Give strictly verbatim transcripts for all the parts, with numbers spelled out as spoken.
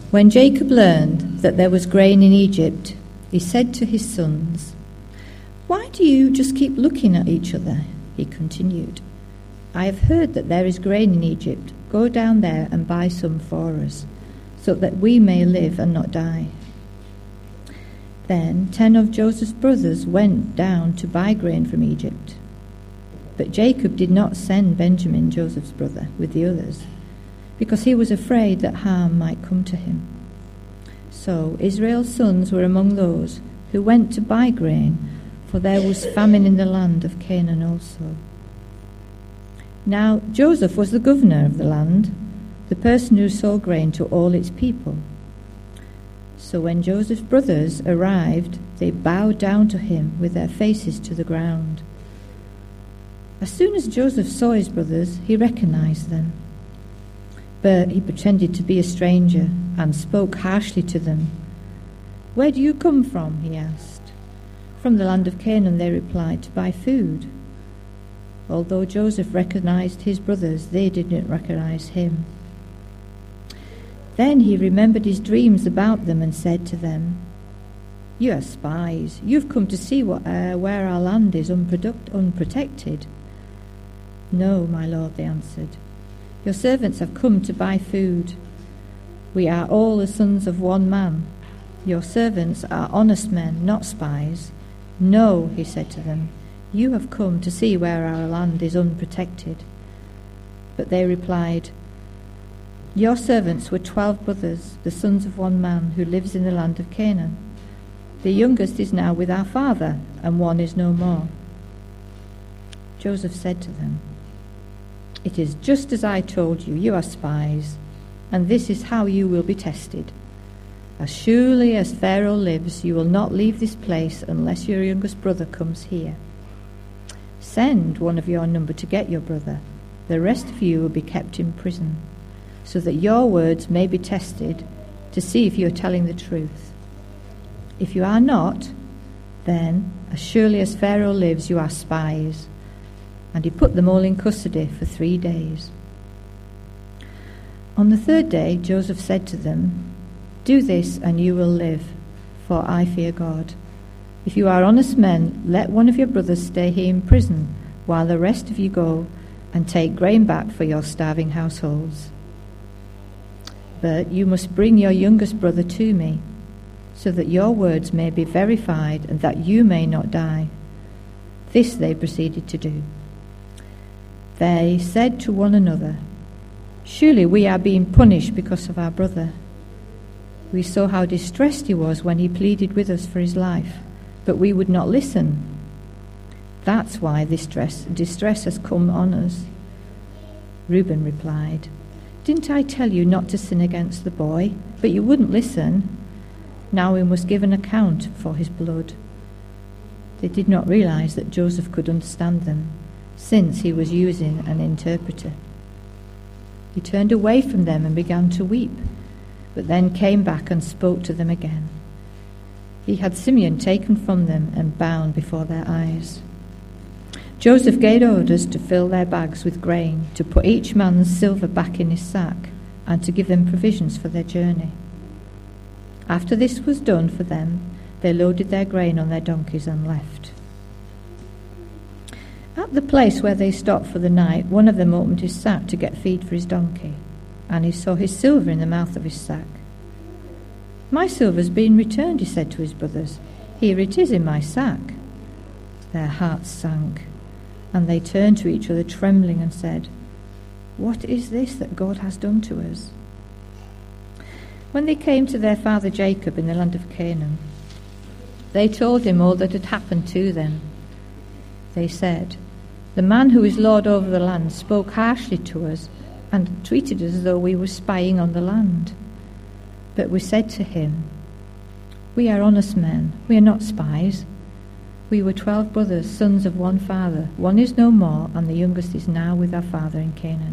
When Jacob learned that there was grain in Egypt, he said to his sons, "Why do you just keep looking at each other?" He continued. "I have heard that there is grain in Egypt. Go down there and buy some for us, so that we may live and not die." Then ten of Joseph's brothers went down to buy grain from Egypt. But Jacob did not send Benjamin, Joseph's brother, with the others, because he was afraid that harm might come to him. So Israel's sons were among those who went to buy grain, for there was famine in the land of Canaan also. Now Joseph was the governor of the land, the person who sold grain to all its people. So when Joseph's brothers arrived, they bowed down to him with their faces to the ground. As soon as Joseph saw his brothers, he recognized them. But he pretended to be a stranger and spoke harshly to them. "Where do you come from?" he asked. "From the land of Canaan," they replied, "to buy food." Although Joseph recognized his brothers, they didn't recognize him. Then he remembered his dreams about them and said to them, "You are spies. You've come to see what, uh, where our land is unproduct- unprotected." "No, my lord," they answered. "Your servants have come to buy food. We are all the sons of one man. Your servants are honest men, not spies." "No," he said to them, "you have come to see where our land is unprotected." But they replied, "Your servants were twelve brothers, the sons of one man, who lives in the land of Canaan. The youngest is now with our father, and one is no more." Joseph said to them, "It is just as I told you, you are spies, and this is how you will be tested. As surely as Pharaoh lives, you will not leave this place unless your youngest brother comes here. Send one of your number to get your brother. The rest of you will be kept in prison, so that your words may be tested to see if you are telling the truth. If you are not, then, as surely as Pharaoh lives, you are spies." And he put them all in custody for three days. On the third day, Joseph said to them, "Do this and you will live, for I fear God. If you are honest men, let one of your brothers stay here in prison, while the rest of you go and take grain back for your starving households. But you must bring your youngest brother to me, so that your words may be verified and that you may not die." This they proceeded to do. They said to one another, "Surely we are being punished because of our brother. We saw how distressed he was when he pleaded with us for his life, but we would not listen. That's why this distress, distress has come on us." Reuben replied, "Didn't I tell you not to sin against the boy? But you wouldn't listen. Now we must give an account for his blood." They did not realize that Joseph could understand them, since he was using an interpreter. He turned away from them and began to weep, but then came back and spoke to them again. He had Simeon taken from them and bound before their eyes. Joseph gave orders to fill their bags with grain, to put each man's silver back in his sack, and to give them provisions for their journey. After this was done for them, they loaded their grain on their donkeys and left. At the place where they stopped for the night, one of them opened his sack to get feed for his donkey, and he saw his silver in the mouth of his sack. "My silver's been returned," he said to his brothers. "Here it is in my sack." Their hearts sank, and they turned to each other trembling and said, "What is this that God has done to us?" When they came to their father Jacob in the land of Canaan, they told him all that had happened to them. They said, "The man who is lord over the land spoke harshly to us and treated us as though we were spying on the land. But we said to him, 'We are honest men, we are not spies. We were twelve brothers, sons of one father. One is no more, and the youngest is now with our father in Canaan.'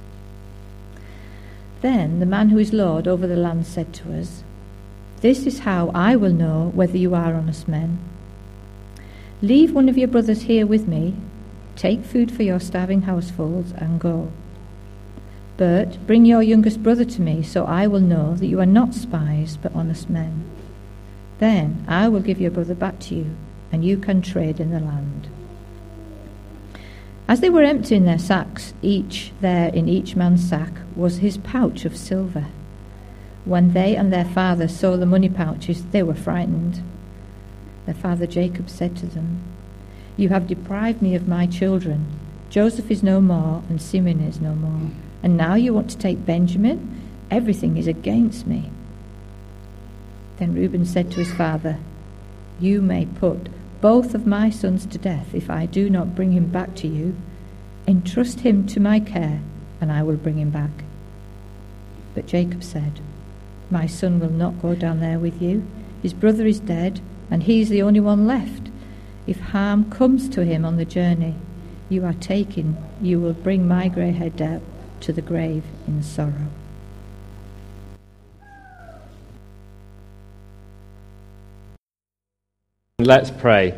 Then the man who is lord over the land said to us, 'This is how I will know whether you are honest men. Leave one of your brothers here with me, take food for your starving households, and go. But bring your youngest brother to me, so I will know that you are not spies, but honest men. Then I will give your brother back to you, and you can trade in the land." As they were emptying their sacks, each there in each man's sack was his pouch of silver. When they and their father saw the money pouches, they were frightened. Their father Jacob said to them, "You have deprived me of my children. Joseph is no more, and Simeon is no more. And now you want to take Benjamin? Everything is against me." Then Reuben said to his father, "You may put both of my sons to death if I do not bring him back to you. Entrust him to my care, and I will bring him back." But Jacob said, "My son will not go down there with you. His brother is dead, and he is the only one left. If harm comes to him on the journey you are taking, you will bring my grey head down to the grave in sorrow." Let's pray.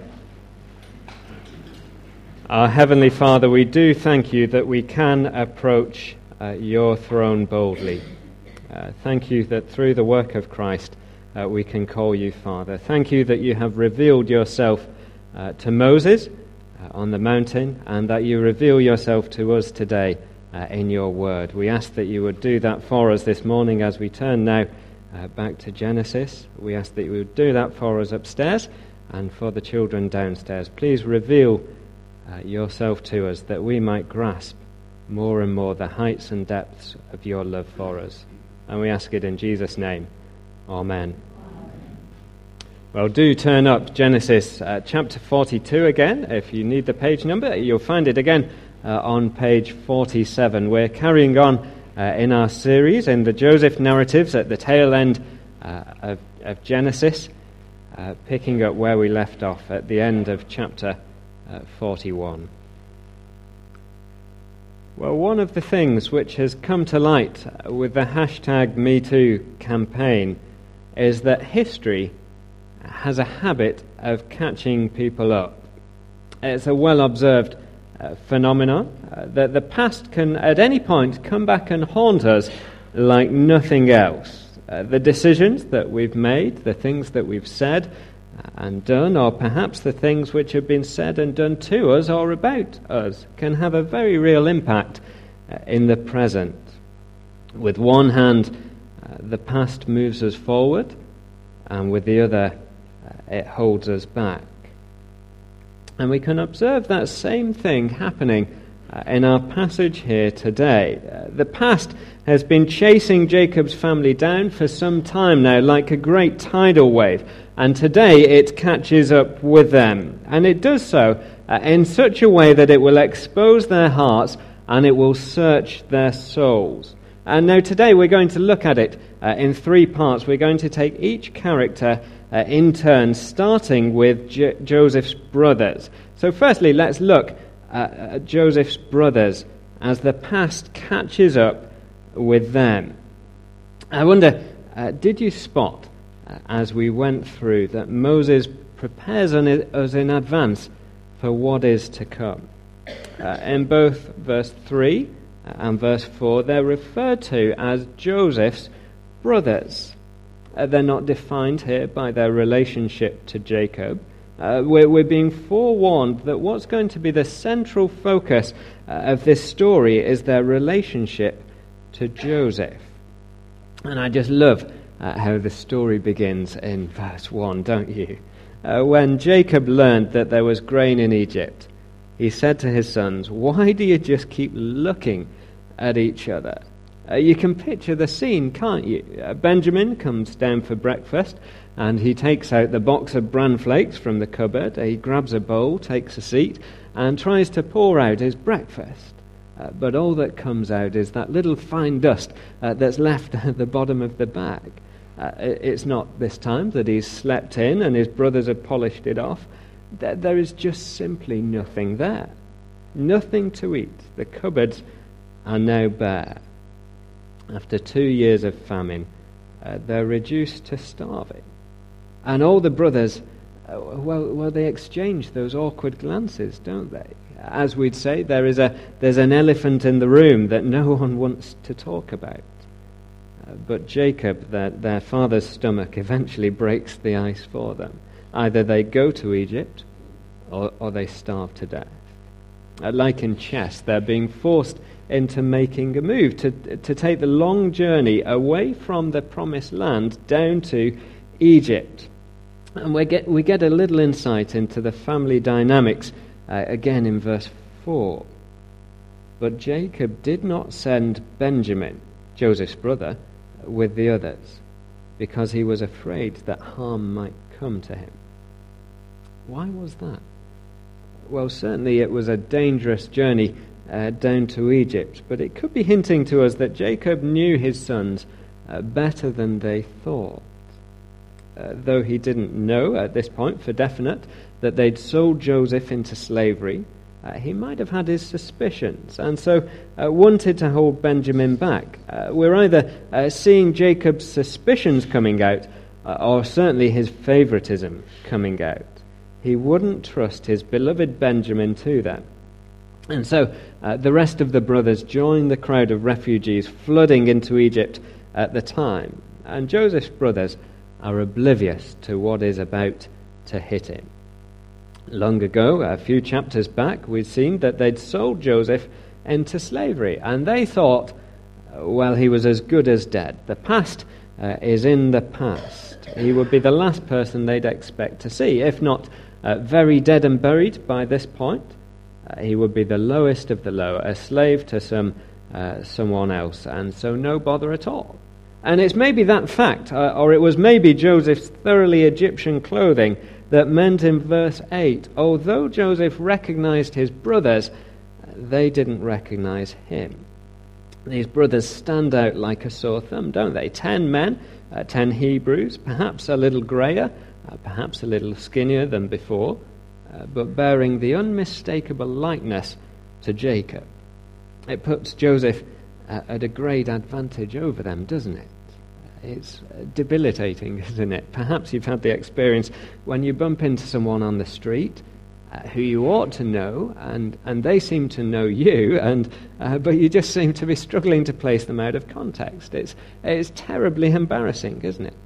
Our Heavenly Father, we do thank you that we can approach uh, your throne boldly. Uh, thank you that through the work of Christ uh, we can call you Father. Thank you that you have revealed yourself uh, to Moses uh, on the mountain, and that you reveal yourself to us today uh, in your word. We ask that you would do that for us this morning as we turn now uh, back to Genesis. We ask that you would do that for us upstairs and for the children downstairs. Please reveal uh, yourself to us that we might grasp more and more the heights and depths of your love for us. And we ask it in Jesus' name. Amen. Well, do turn up Genesis uh, chapter forty-two again. If you need the page number, you'll find it again uh, on page forty-seven. We're carrying on uh, in our series in the Joseph narratives at the tail end uh, of, of Genesis. Uh, picking up where we left off at the end of chapter uh, forty-one. Well, one of the things which has come to light with the hashtag MeToo campaign is that history has a habit of catching people up. It's a well-observed uh, phenomenon uh, that the past can at any point come back and haunt us like nothing else. Uh, the decisions that we've made, the things that we've said and done, or perhaps the things which have been said and done to us or about us, can have a very real impact uh, in the present. With one hand, uh, the past moves us forward, and with the other, uh, it holds us back. And we can observe that same thing happening Uh, in our passage here today. Uh, the past has been chasing Jacob's family down for some time now, like a great tidal wave, and today it catches up with them. And it does so uh, in such a way that it will expose their hearts and it will search their souls. And now today we're going to look at it uh, in three parts. We're going to take each character uh, in turn, starting with J- Joseph's brothers. So firstly, let's look Uh, Joseph's brothers as the past catches up with them. I wonder, uh, did you spot uh, as we went through that Moses prepares us in advance for what is to come? Uh, in both verse three and verse four, they're referred to as Joseph's brothers. Uh, they're not defined here by their relationship to Jacob. Uh, we're, we're being forewarned that what's going to be the central focus uh, of this story is their relationship to Joseph. And I just love uh, how the story begins in verse one, don't you? Uh, when Jacob learned that there was grain in Egypt, he said to his sons, "Why do you just keep looking at each other?" Uh, you can picture the scene, can't you? Uh, Benjamin comes down for breakfast, and he takes out the box of bran flakes from the cupboard. He grabs a bowl, takes a seat, and tries to pour out his breakfast. Uh, but all that comes out is that little fine dust uh, that's left at the bottom of the bag. Uh, it's not this time that he's slept in and his brothers have polished it off. There is just simply nothing there. Nothing to eat. The cupboards are now bare. After two years of famine, uh, they're reduced to starving. And all the brothers Uh, well, well, they exchange those awkward glances, don't they? As we'd say, there is a there's an elephant in the room that no one wants to talk about. Uh, but Jacob, their, their father's stomach, eventually breaks the ice for them. Either they go to Egypt, or, or they starve to death. Uh, like in chess, they're being forced into making a move to to take the long journey away from the promised land down to Egypt. And we get we get a little insight into the family dynamics uh, again in verse four. But Jacob did not send Benjamin, Joseph's brother, with the others, because he was afraid that harm might come to him. Why was that? Well, certainly it was a dangerous journey uh, down to Egypt, but it could be hinting to us that Jacob knew his sons uh, better than they thought. Uh, though he didn't know at this point for definite that they'd sold Joseph into slavery, uh, he might have had his suspicions, and so uh, wanted to hold Benjamin back. Uh, we're either uh, seeing Jacob's suspicions coming out, uh, or certainly his favoritism coming out. He wouldn't trust his beloved Benjamin to them. And so uh, the rest of the brothers joined the crowd of refugees flooding into Egypt at the time. And Joseph's brothers are oblivious to what is about to hit him. Long ago, a few chapters back, we'd seen that they'd sold Joseph into slavery, and they thought, well, he was as good as dead. The past uh, is in the past. He would be the last person they'd expect to see, if not uh, very dead and buried by this point. Uh, he would be the lowest of the low, a slave to some uh, someone else, and so no bother at all. And it's maybe that fact, uh, or it was maybe Joseph's thoroughly Egyptian clothing, that meant in verse eight, although Joseph recognized his brothers, they didn't recognize him. These brothers stand out like a sore thumb, don't they? Ten men, uh, ten Hebrews, perhaps a little grayer, uh, perhaps a little skinnier than before, uh, but bearing the unmistakable likeness to Jacob. It puts Joseph uh, at a great advantage over them, doesn't it? It's debilitating, isn't it? Perhaps you've had the experience when you bump into someone on the street uh, who you ought to know, and, and they seem to know you, and uh, but you just seem to be struggling to place them out of context. It's, it's terribly embarrassing, isn't it?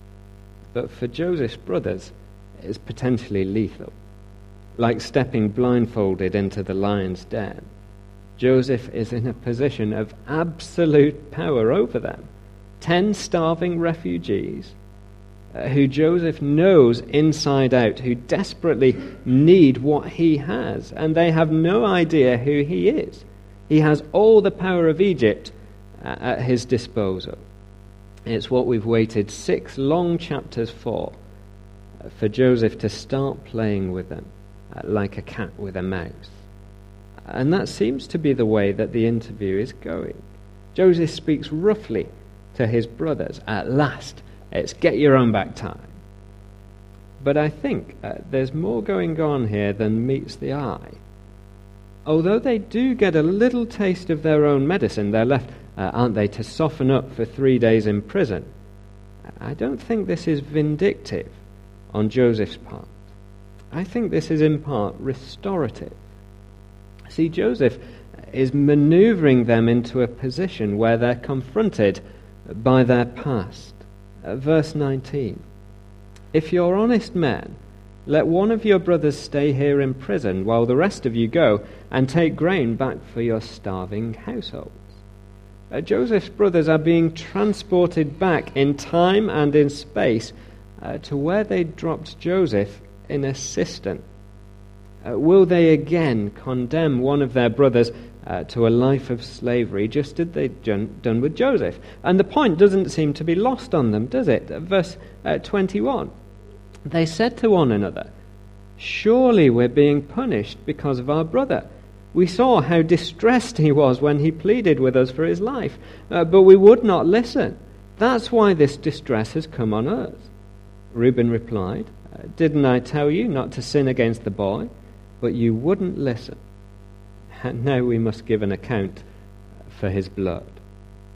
But for Joseph's brothers, it's potentially lethal. Like stepping blindfolded into the lion's den. Joseph is in a position of absolute power over them. Ten starving refugees uh, who Joseph knows inside out, who desperately need what he has, and they have no idea who he is. He has all the power of Egypt uh, at his disposal. It's what we've waited six long chapters for, uh, for Joseph to start playing with them, uh, like a cat with a mouse. And that seems to be the way that the interview is going. Joseph speaks roughly to his brothers. At last, it's get your own back time. But I think uh, there's more going on here than meets the eye. Although they do get a little taste of their own medicine, they're left, uh, aren't they, to soften up for three days in prison. I don't think this is vindictive on Joseph's part. I think this is in part restorative. See, Joseph is maneuvering them into a position where they're confronted by their past. Uh, verse nineteen. If you're honest men, let one of your brothers stay here in prison while the rest of you go and take grain back for your starving households. Uh, Joseph's brothers are being transported back in time and in space uh, to where they dropped Joseph in a cistern. Uh, will they again condemn one of their brothers uh, to a life of slavery, just as they'd done, done with Joseph? And the point doesn't seem to be lost on them, does it? Verse uh, twenty-one. They said to one another, surely we're being punished because of our brother. We saw how distressed he was when he pleaded with us for his life, uh, but we would not listen. That's why this distress has come on us. Reuben replied, didn't I tell you not to sin against the boy? But you wouldn't listen. And now we must give an account for his blood.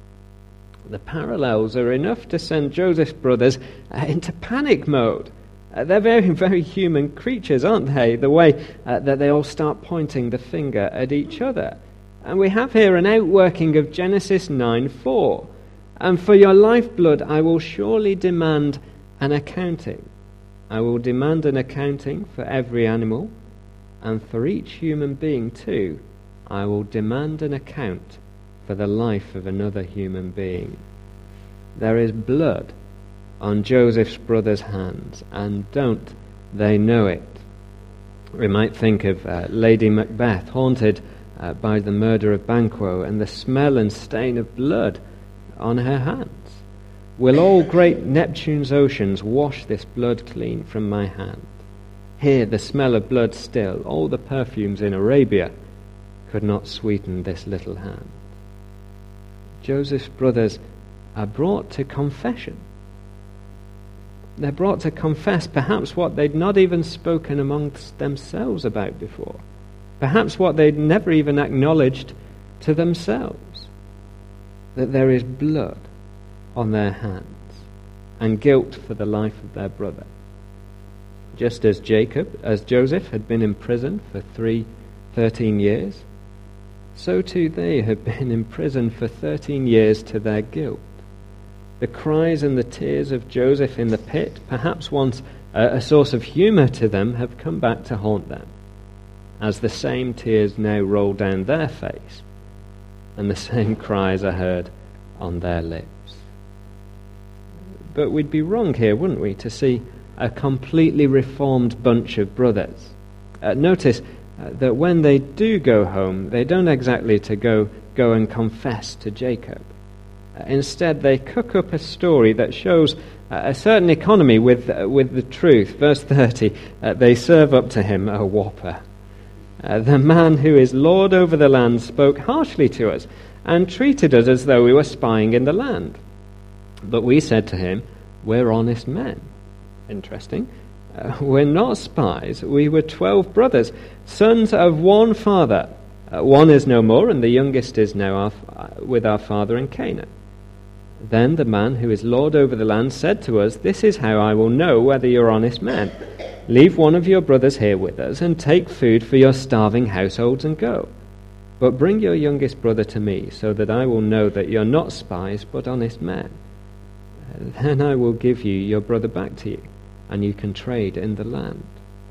The parallels are enough to send Joseph's brothers into panic mode. Uh, they're very, very human creatures, aren't they? The way uh, that they all start pointing the finger at each other. And we have here an outworking of Genesis nine four. And for your lifeblood I will surely demand an accounting. I will demand an accounting for every animal, and for each human being too, I will demand an account for the life of another human being. There is blood on Joseph's brothers' hands, and don't they know it? We might think of uh, Lady Macbeth, haunted uh, by the murder of Banquo, and the smell and stain of blood on her hands. Will all great Neptune's oceans wash this blood clean from my hand? Here the smell of blood still, all the perfumes in Arabia could not sweeten this little hand. Joseph's brothers are brought to confession. They're brought to confess perhaps what they'd not even spoken amongst themselves about before. Perhaps what they'd never even acknowledged to themselves. That there is blood on their hands and guilt for the life of their brother. Just as Jacob, as Joseph had been in prison for three, thirteen years, so too they have been in prison for thirteen years to their guilt. The cries and the tears of Joseph in the pit, perhaps once uh, a source of humour to them, have come back to haunt them, as the same tears now roll down their face, and the same cries are heard on their lips. But we'd be wrong here, wouldn't we, to see a completely reformed bunch of brothers. Uh, notice uh, that when they do go home, they don't exactly to go, go and confess to Jacob. Uh, instead, they cook up a story that shows uh, a certain economy with, uh, with the truth. Verse thirty, uh, they serve up to him a whopper. Uh, the man who is Lord over the land spoke harshly to us and treated us as though we were spying in the land. But we said to him, we're honest men. Interesting. Uh, we're not spies. We were twelve brothers, sons of one father. Uh, one is no more, and the youngest is now our, uh, with our father in Canaan. Then the man who is Lord over the land said to us, this is how I will know whether you're honest men. Leave one of your brothers here with us, and take food for your starving households and go. But bring your youngest brother to me, so that I will know that you're not spies, but honest men. Then I will give you your brother back to you, and you can trade in the land.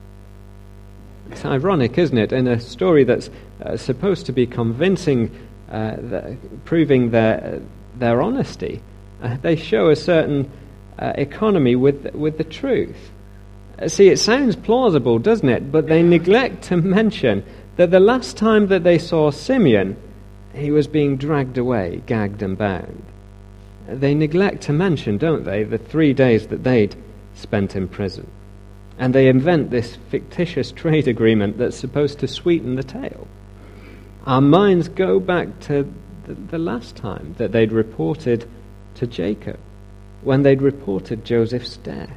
It's ironic, isn't it, in a story that's uh, supposed to be convincing, uh, the, proving their, uh, their honesty, uh, they show a certain uh, economy with, with the truth. Uh, see, it sounds plausible, doesn't it? But they neglect to mention that the last time that they saw Simeon, he was being dragged away, gagged and bound. They neglect to mention, don't they, the three days that they'd spent in prison. And they invent this fictitious trade agreement that's supposed to sweeten the tale. Our minds go back to the, the last time that they'd reported to Jacob, when they'd reported Joseph's death.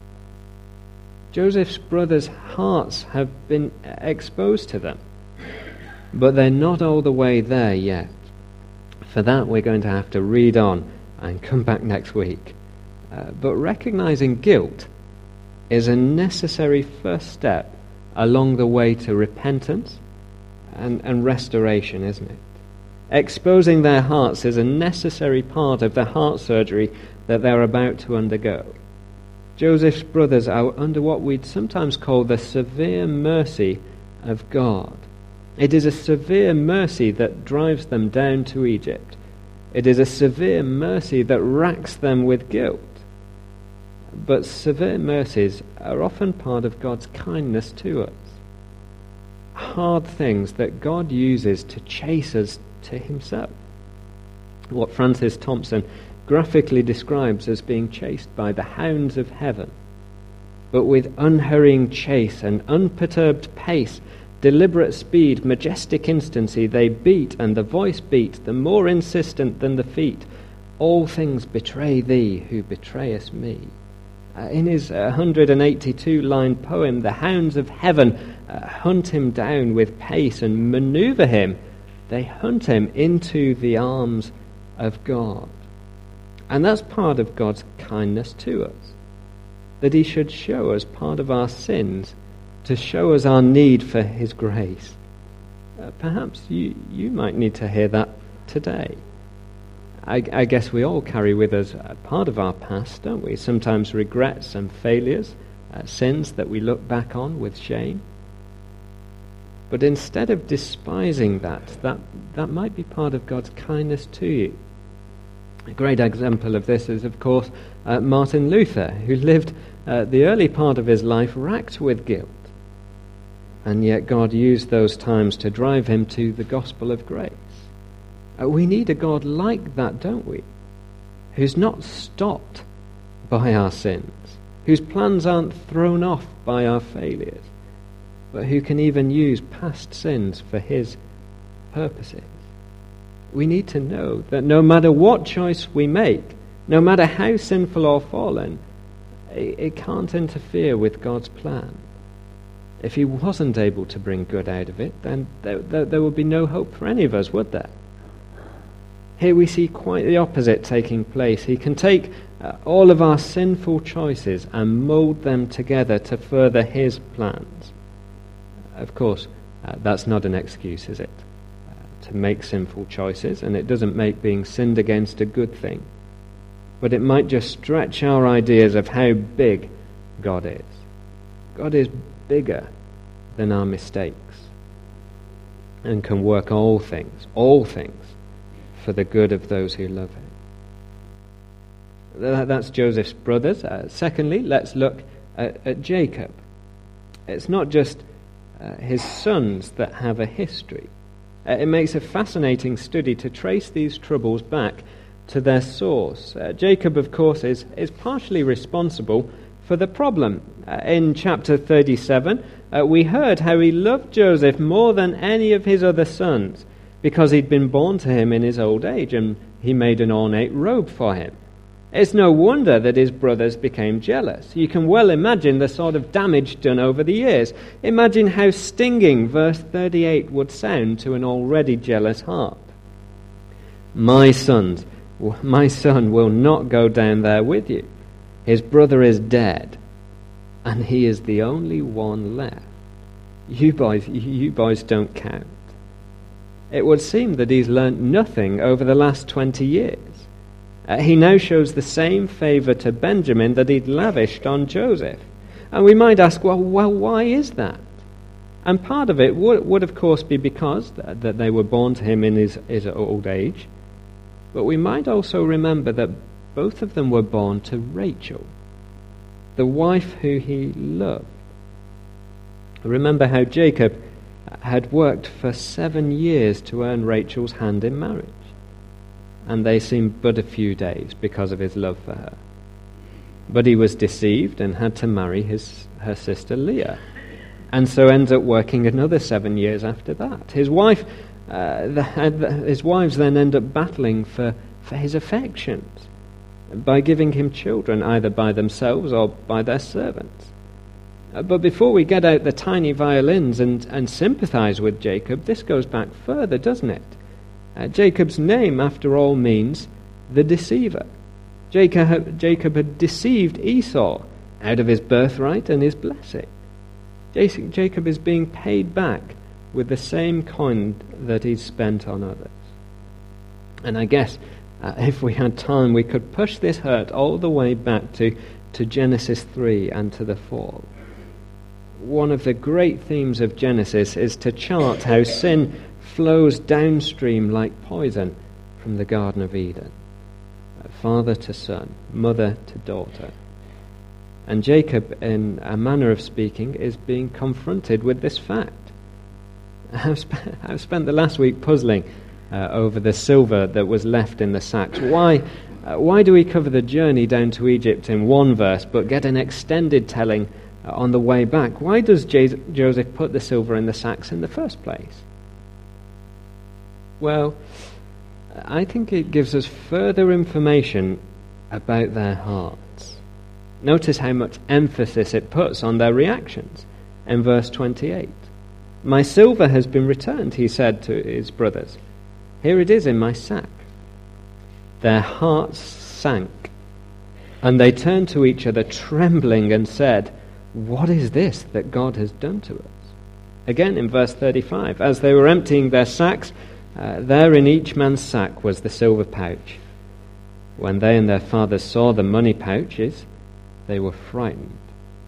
Joseph's brothers' hearts have been exposed to them, but they're not all the way there yet. For that, we're going to have to read on and come back next week. Uh, but recognizing guilt is a necessary first step along the way to repentance and, and restoration, isn't it? Exposing their hearts is a necessary part of the heart surgery that they're about to undergo. Joseph's brothers are under what we'd sometimes call the severe mercy of God. It is a severe mercy that drives them down to Egypt. It is a severe mercy that racks them with guilt. But severe mercies are often part of God's kindness to us. Hard things that God uses to chase us to himself. What Francis Thompson graphically describes as being chased by the hounds of heaven. But with unhurrying chase and unperturbed pace, deliberate speed, majestic instancy, they beat, and the voice beat, the more insistent than the feet. All things betray thee, who betrayest me. Uh, in his one hundred eighty-two line poem, the hounds of heaven uh, hunt him down with pace and maneuver him. They hunt him into the arms of God. And that's part of God's kindness to us. that he should show us part of our sins, to show us our need for his grace. Uh, perhaps you, you might need to hear that today. I, I guess we all carry with us a part of our past, don't we? Sometimes regrets and failures, uh, sins that we look back on with shame. But instead of despising that, that, that might be part of God's kindness to you. A great example of this is, of course, uh, Martin Luther, who lived uh, the early part of his life racked with guilt. And yet God used those times to drive him to the gospel of grace. Uh, we need a God like that, don't we? Who's not stopped by our sins, whose plans aren't thrown off by our failures, but who can even use past sins for his purposes. We need to know that no matter what choice we make, no matter how sinful or fallen, it, it can't interfere with God's plan. If he wasn't able to bring good out of it, then there, there, there would be no hope for any of us, would there? Here we see quite the opposite taking place. He can take uh, all of our sinful choices and mould them together to further his plans. Of course, uh, that's not an excuse, is it? Uh, to make sinful choices, and it doesn't make being sinned against a good thing. But it might just stretch our ideas of how big God is. God is bigger than our mistakes and can work all things, all things, for the good of those who love him. That's Joseph's brothers. Uh, secondly, let's look at, at Jacob. It's not just uh, his sons that have a history. Uh, it makes a fascinating study to trace these troubles back to their source. Uh, Jacob, of course, is, is partially responsible for the problem. Uh, in chapter thirty-seven, uh, we heard how he loved Joseph more than any of his other sons, because he'd been born to him in his old age, and he made an ornate robe for him. It's no wonder that his brothers became jealous. You can well imagine the sort of damage done over the years. Imagine how stinging verse thirty-eight would sound to an already jealous heart. My sons, my son will not go down there with you. His brother is dead, and he is the only one left. You boys, you boys don't count. It would seem that he's learnt nothing over the last twenty years. Uh, he now shows the same favour to Benjamin that he'd lavished on Joseph. And we might ask, well, well, why is that? And part of it would, would of course, be because th- that they were born to him in his, his old age. But we might also remember that both of them were born to Rachel, the wife who he loved. Remember how Jacob had worked for seven years to earn Rachel's hand in marriage, and they seemed but a few days because of his love for her. But he was deceived and had to marry his her sister Leah, and so ends up working another seven years after that. His wife, uh, the, the, his wives then end up battling for, for his affections by giving him children either by themselves or by their servants. Uh, but before we get out the tiny violins and, and sympathize with Jacob, this goes back further, doesn't it? Uh, Jacob's name, after all, means the deceiver. Jacob, Jacob had deceived Esau out of his birthright and his blessing. Jacob is being paid back with the same coin that he's spent on others. And I guess uh, if we had time, we could push this hurt all the way back to, to Genesis three and to the fall. One of the great themes of Genesis is to chart how sin flows downstream like poison from the Garden of Eden. Father to son, mother to daughter. And Jacob, in a manner of speaking, is being confronted with this fact. I've, sp- I've spent the last week puzzling uh, over the silver that was left in the sacks. Why, uh, why do we cover the journey down to Egypt in one verse but get an extended telling uh, on the way back? Why does J- Joseph put the silver in the sacks in the first place? Well, I think it gives us further information about their hearts. Notice how much emphasis it puts on their reactions in verse twenty-eight. My silver has been returned, he said to his brothers. Here it is in my sack. Their hearts sank And they turned to each other trembling and said, "What is this that God has done to us?" Again in verse thirty-five, as they were emptying their sacks, uh, there in each man's sack was the silver pouch. When they and their fathers saw the money pouches, they were frightened.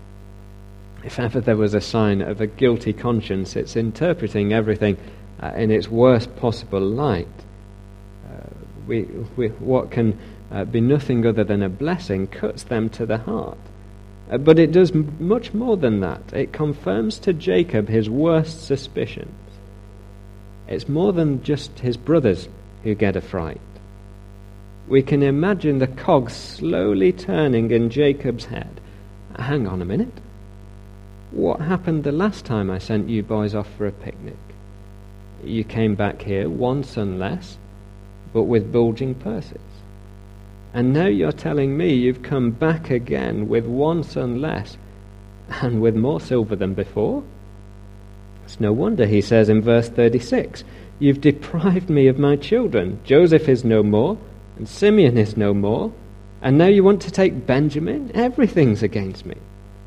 If ever there was a sign of a guilty conscience, it's interpreting everything uh, in its worst possible light. Uh, we, we, what can uh, be nothing other than a blessing cuts them to the heart. Uh, but it does m- much more than that. It confirms to Jacob his worst suspicions. It's more than just his brothers who get a fright. We can imagine the cogs slowly turning in Jacob's head. Hang on a minute. What happened the last time I sent you boys off for a picnic? You came back here, one son less, but with bulging purses. And now you're telling me you've come back again with one son less and with more silver than before? It's no wonder he says in verse thirty-six, "You've deprived me of my children. Joseph is no more, and Simeon is no more, and now you want to take Benjamin? Everything's against me."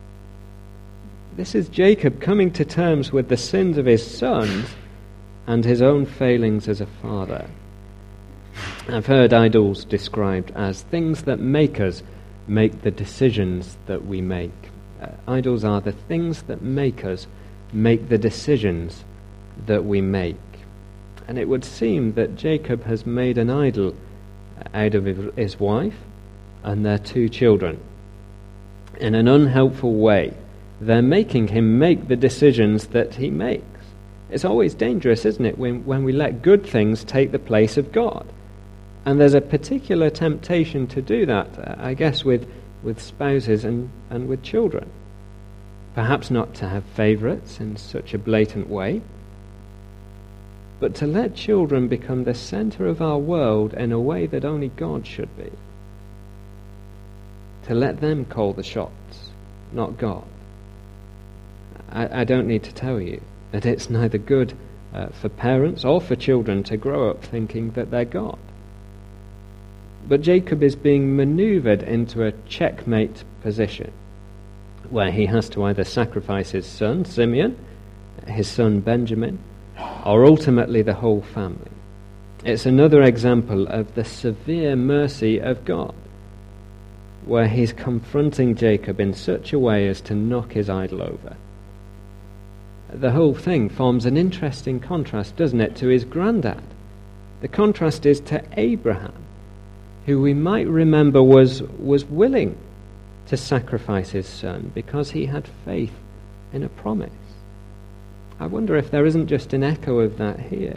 This is Jacob coming to terms with the sins of his sons and his own failings as a father. I've heard idols described as things that make us make the decisions that we make. Uh, idols are the things that make us make the decisions that we make. And it would seem that Jacob has made an idol out of his wife and their two children. In an unhelpful way, they're making him make the decisions that he makes. It's always dangerous, isn't it, when, when we let good things take the place of God. And there's a particular temptation to do that, I guess, with, with spouses and, and with children. Perhaps not to have favourites in such a blatant way, but to let children become the centre of our world in a way that only God should be. To let them call the shots, not God. I, I don't need to tell you that it's neither good uh, for parents or for children to grow up thinking that they're God. But Jacob is being manoeuvred into a checkmate position, where he has to either sacrifice his son, Simeon, his son, Benjamin, or ultimately the whole family. It's another example of the severe mercy of God, where he's confronting Jacob in such a way as to knock his idol over. The whole thing forms an interesting contrast, doesn't it, to his granddad. The contrast is to Abraham, who we might remember was, was willing to sacrifice his son because he had faith in a promise. I wonder if there isn't just an echo of that here.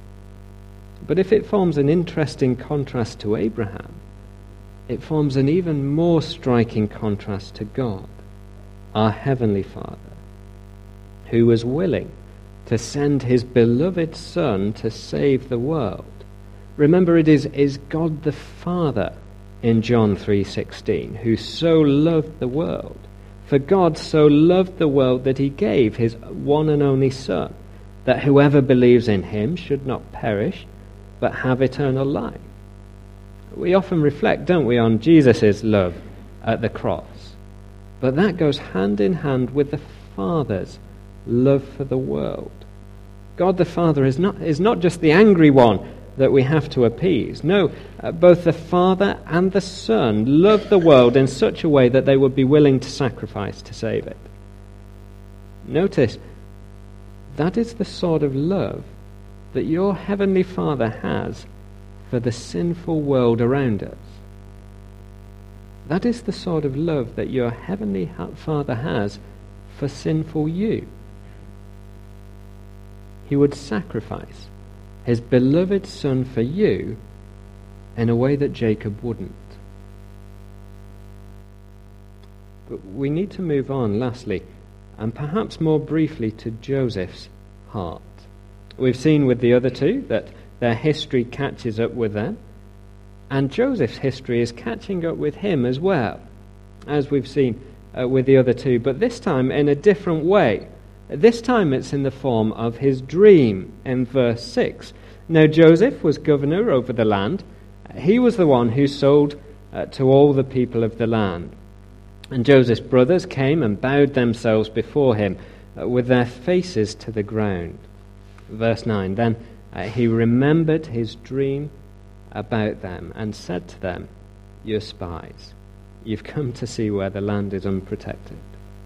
But if it forms an interesting contrast to Abraham, it forms an even more striking contrast to God, our Heavenly Father, who was willing to send his beloved Son to save the world. Remember, it is, is God the Father in John three sixteen who so loved the world. For God so loved the world that he gave his one and only Son, that whoever believes in him should not perish, but have eternal life. We often reflect, don't we, on Jesus' love at the cross. But that goes hand in hand with the Father's love for the world. God the Father is not, is not just the angry one that we have to appease. No, uh, both the Father and the Son love the world in such a way that they would be willing to sacrifice to save it. Notice, that is the sort of love that your Heavenly Father has for the sinful world around us. That is the sort of love that your Heavenly Father has for sinful you. He would sacrifice his beloved Son for you in a way that Jacob wouldn't. But we need to move on, lastly, and perhaps more briefly, to Joseph's heart. We've seen with the other two that their history catches up with them, and Joseph's history is catching up with him as well, as we've seen uh, with the other two, but this time in a different way. This time it's in the form of his dream in verse six. Now Joseph was governor over the land. He was the one who sold uh, to all the people of the land. And Joseph's brothers came and bowed themselves before him uh, with their faces to the ground. Verse nine, then uh, he remembered his dream about them and said to them, "You're spies. You've come to see where the land is unprotected."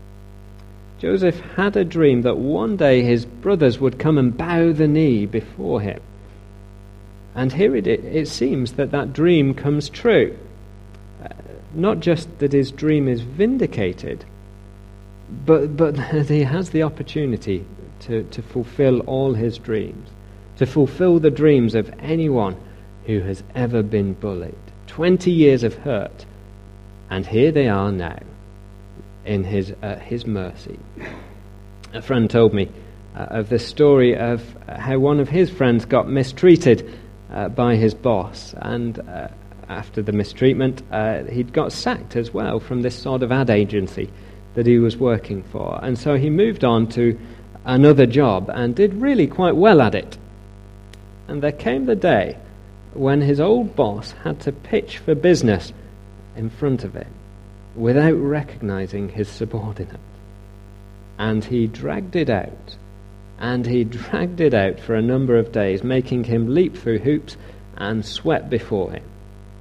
Joseph had a dream that one day his brothers would come and bow the knee before him. And here it, it seems that that dream comes true. Uh, not just that his dream is vindicated, but, but that he has the opportunity to, to fulfill all his dreams, to fulfill the dreams of anyone who has ever been bullied. Twenty years of hurt, and here they are now, in his uh, his mercy. A friend told me uh, of the story of how one of his friends got mistreated uh, by his boss, and uh, after the mistreatment, uh, he'd got sacked as well from this sort of ad agency that he was working for. And so he moved on to another job and did really quite well at it. And there came the day when his old boss had to pitch for business in front of him without recognizing his subordinate. And he dragged it out, and he dragged it out for a number of days, making him leap through hoops and sweat before him,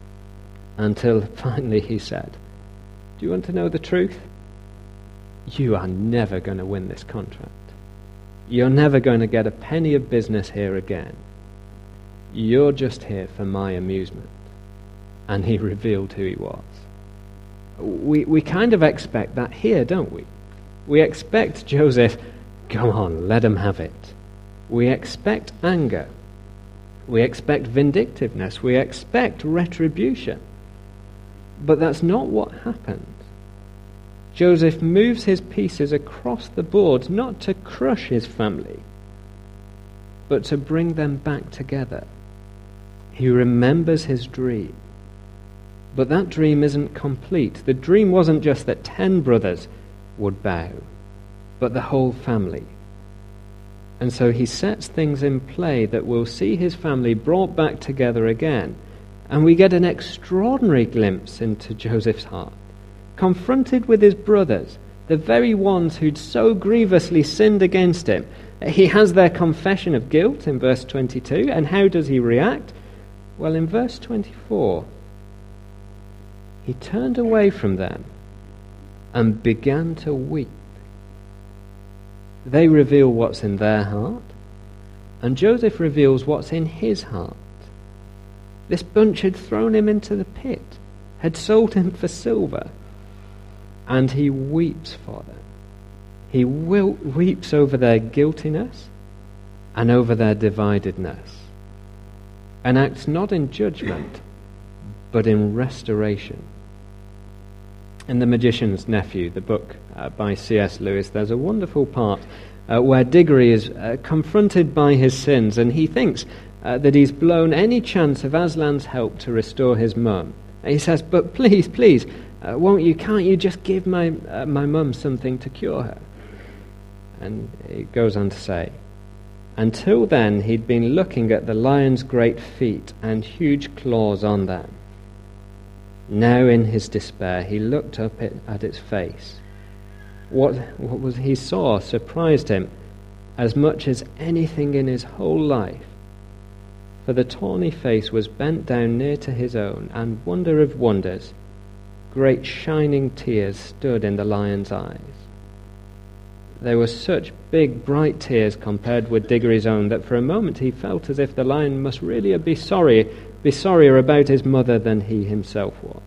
until finally he said, "Do you want to know the truth? You are never going to win this contract. You're never going to get a penny of business here again. You're just here for my amusement." And he revealed who he was. We we kind of expect that here, don't we? We expect Joseph, "Come on, let him have it." We expect anger. We expect vindictiveness. We expect retribution. But that's not what happened. Joseph moves his pieces across the board, not to crush his family, but to bring them back together. He remembers his dream. But that dream isn't complete. The dream wasn't just that ten brothers would bow, but the whole family. And so he sets things in play that will see his family brought back together again. And we get an extraordinary glimpse into Joseph's heart. Confronted with his brothers, the very ones who'd so grievously sinned against him, he has their confession of guilt in verse twenty-two. And how does he react? Well, in verse twenty-four, he turned away from them and began to weep. They reveal what's in their heart, and Joseph reveals what's in his heart. This bunch had thrown him into the pit, had sold him for silver, and he weeps for them. He will, weeps over their guiltiness and over their dividedness, and acts not in judgment, but in restoration. In The Magician's Nephew, the book uh, by C S Lewis, there's a wonderful part uh, where Diggory is uh, confronted by his sins, and he thinks uh, that he's blown any chance of Aslan's help to restore his mum. And he says, "But please, please, uh, won't you, can't you just give my, uh, my mum something to cure her?" And he goes on to say, until then he'd been looking at the lion's great feet and huge claws on them. Now in his despair he looked up at its face. What, what was he saw surprised him as much as anything in his whole life. For the tawny face was bent down near to his own, and wonder of wonders, great shining tears stood in the lion's eyes. They were such big, bright tears compared with Diggory's own that for a moment he felt as if the lion must really be sorry be sorrier about his mother than he himself was.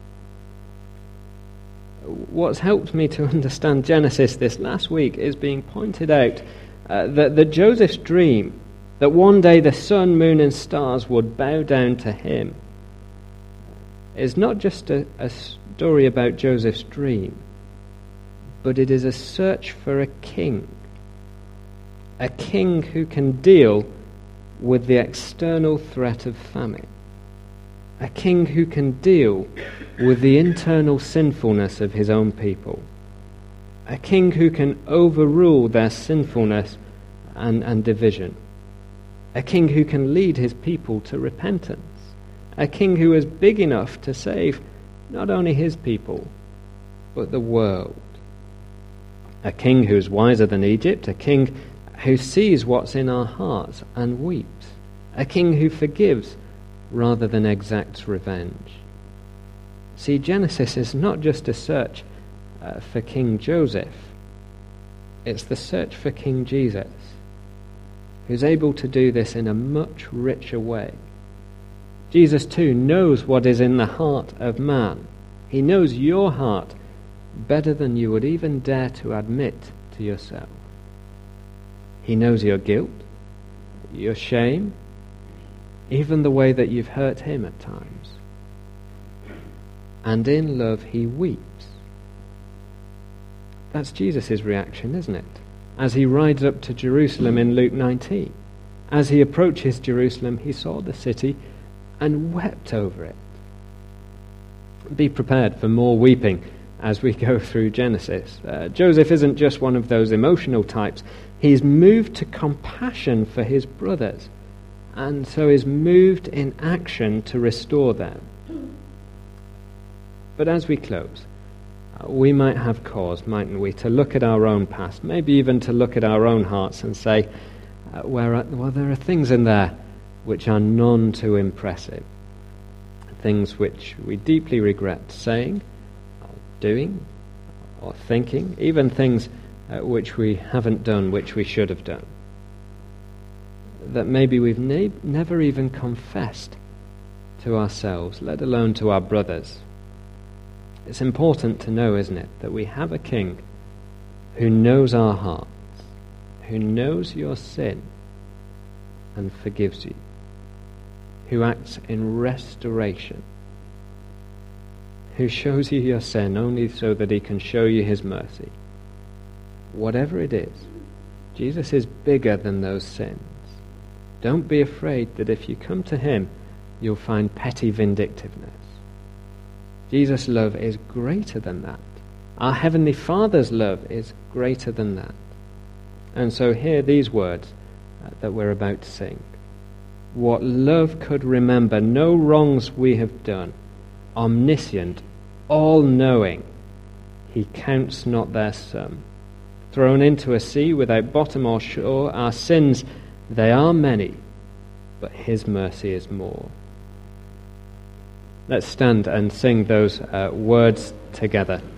What's helped me to understand Genesis this last week is being pointed out uh, that, that Joseph's dream, that one day the sun, moon, and stars would bow down to him, is not just a, a story about Joseph's dream, but it is a search for a king. A king who can deal with the external threat of famine. A king who can deal with the internal sinfulness of his own people. A king who can overrule their sinfulness and, and division. A king who can lead his people to repentance. A king who is big enough to save not only his people, but the world. A king who's wiser than Egypt, a king who sees what's in our hearts and weeps, a king who forgives rather than exacts revenge. See, Genesis is not just a search uh, for King Joseph, it's the search for King Jesus, who's able to do this in a much richer way. Jesus too knows what is in the heart of man. He knows your heart better than you would even dare to admit to yourself. He knows your guilt, your shame, even the way that you've hurt him at times. And in love he weeps. That's Jesus' reaction, isn't it? As he rides up to Jerusalem in Luke nineteen. As he approaches Jerusalem, he saw the city and wept over it. Be prepared for more weeping as we go through Genesis. Uh, Joseph isn't just one of those emotional types. He's moved to compassion for his brothers, and so is moved in action to restore them. But as we close, uh, we might have cause, mightn't we, to look at our own past, maybe even to look at our own hearts and say, uh, where are, well, there are things in there which are none too impressive, things which we deeply regret saying, or doing, or thinking, even things uh, which we haven't done, which we should have done, that maybe we've ne- never even confessed to ourselves, let alone to our brothers. It's important to know, isn't it, that we have a king who knows our hearts, who knows your sin and forgives you, who acts in restoration, who shows you your sin only so that he can show you his mercy. Whatever it is, Jesus is bigger than those sins. Don't be afraid that if you come to him, you'll find petty vindictiveness. Jesus' love is greater than that. Our Heavenly Father's love is greater than that. And so hear these words uh, that we're about to sing. What love could remember, no wrongs we have done, omniscient, all-knowing, he counts not their sum. Thrown into a sea without bottom or shore, our sins, they are many, but his mercy is more. Let's stand and sing those uh, words together.